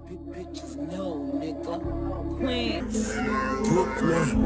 Bitches know, nigga. Queens. Brooklyn,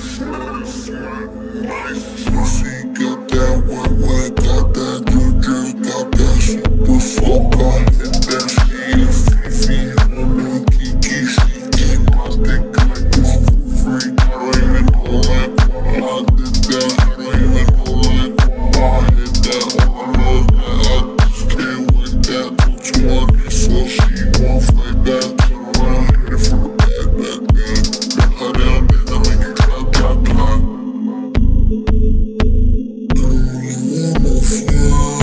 pussy got that wet, got that juju, got that super soaker. Hit that she is Fifi, little Kiki, she eat my dick like this for free. I don't even know like why I did that. I don't even know like why I hit that. All I know is that I just can't wait that. No 20, so she won't fight that. Turn around, hit it from the back. Her down, bitch, I make it clap, clap, clap. I don't really want no fun.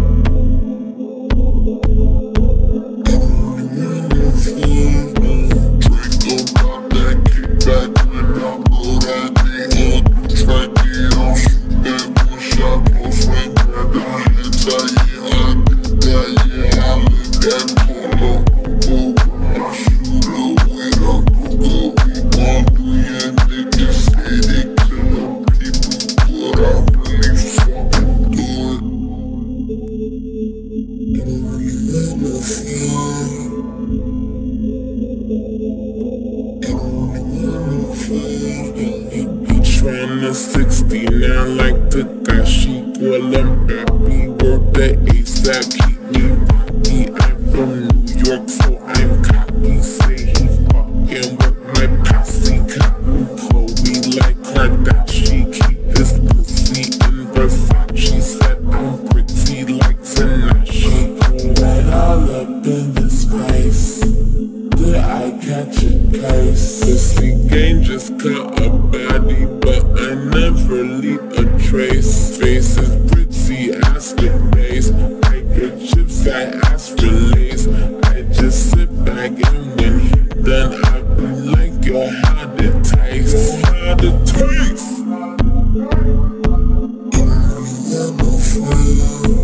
I don't really want no fun. Draco got that kickback when I blow that thing on. Try it, I'll shoot that one shot, close range, I hit that, yeah, I did that, yeah, I live that polo. I shoot up with a Google. We gon' do your niggas say they kill people, but I really fucking do it. I don't really want no fun. I don't really want no fun. Tryna 69 like Takashi, Gualam, happy birthday ASAP, keep me rocky. I'm from New York, so I'm cocky. Say he fucking with my posse, cotton Chloe like Kardashian. Keep this pussy in Versace, said I'm pretty like Tanashi. Right all up in this place, did I catch a case? Pussy game just cut a body, but I never leave a trace. Face is pretty, ask the base. I get chips, I ask for lace. I just sit back and when he done, I be like, yo, how'd it taste? How'd it taste? I don't really want no fun.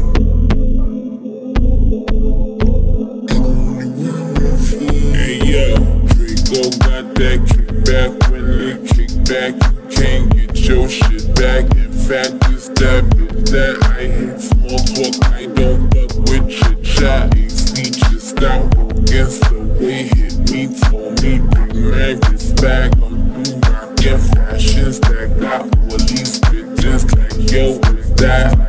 I don't really want no fun. Hey yo, Draco got that kickback. When they kick back, you can't get your shit back. In fact, it's that bitch that I hate. Small talk, I don't fuck with your chat. AC just got broke against the way hit me. Told me bring my wrist back. I'm through rockin' fashions that got all these bitches like, yo, what's that?